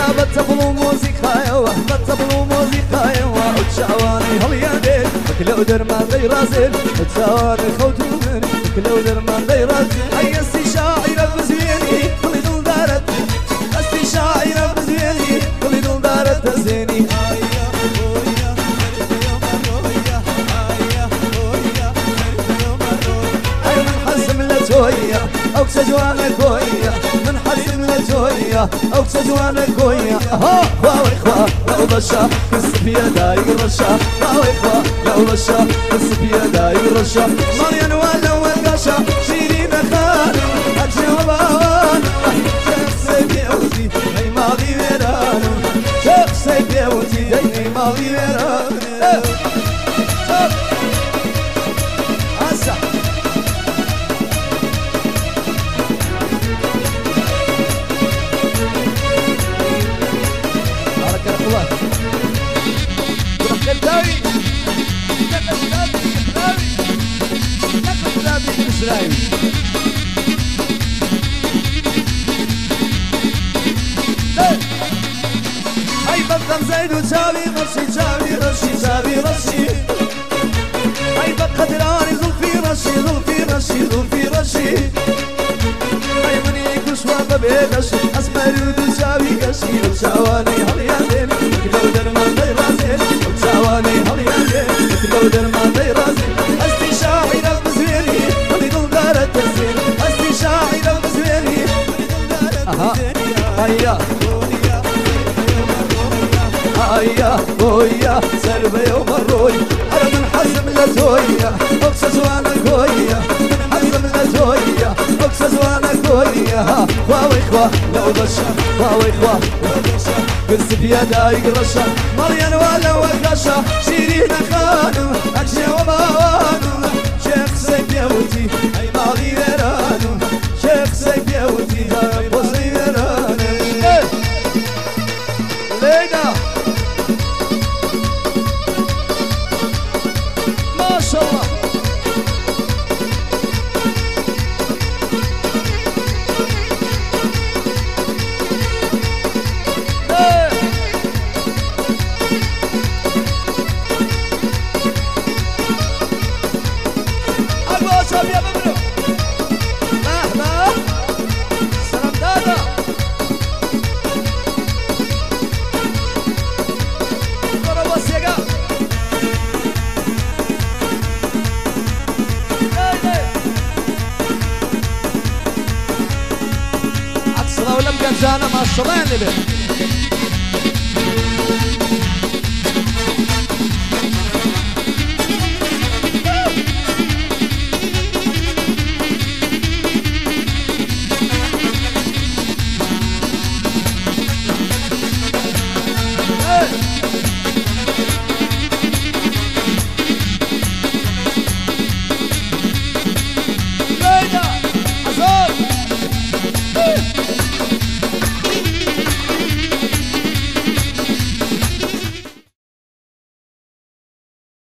بتبلو موسيقى بتبلو موسيقى وشعواني هل يدين كلو درمان غير راسل وشعواني خوتو مني كلو درمان غير راسل أي استشاعر بزيني كل دول دارت استشاعر بزيني كل دول دارت زيني أو سجوانا كويا من حسن لجويا أو سجوانا كويا ها خواوي خوا لو بشا كسبيا دايق رشا خواوي خوا لو بشا كسبيا دايق رشا مريان ولا وقاشا شيرين خان أجوابان شيخ سيدي أوتي أي ماضي ويران شيخ سيدي أوتي أي ماضي ويران هاي بقدم زيد وجابي رشي جابي رشي جابي رشي هاي بقدراني زلفي رشي زلفي رشي زلفي رشي هاي مني كشوة ببيغشي أسمر وجابي قشي وشاواني هليانين كلو درمان دي راسين وشاواني هليانين كلو درمان دي راسين استشاعي رب زويني ولي دول دارت تسين استشاعي رب زويني ولي دول دارت تسين هيا هيا هيا سلبي ومروي أنا من حزم لزويا أقصص وأنا كويا من حزم لزويا أقصص وأنا كويا خواوي خوا لو بشا خواوي خوا لو بشا قص في يدايق رشا مريان ولا وقاشا شيرين خانم أجي وباوانم شيخ سيف يوتي أي ماضي يرانم شيخ سيف يوتي هاي بوزي يرانم لينا ما شاء الله ولم كان جانا مع الصلاة اللي بيه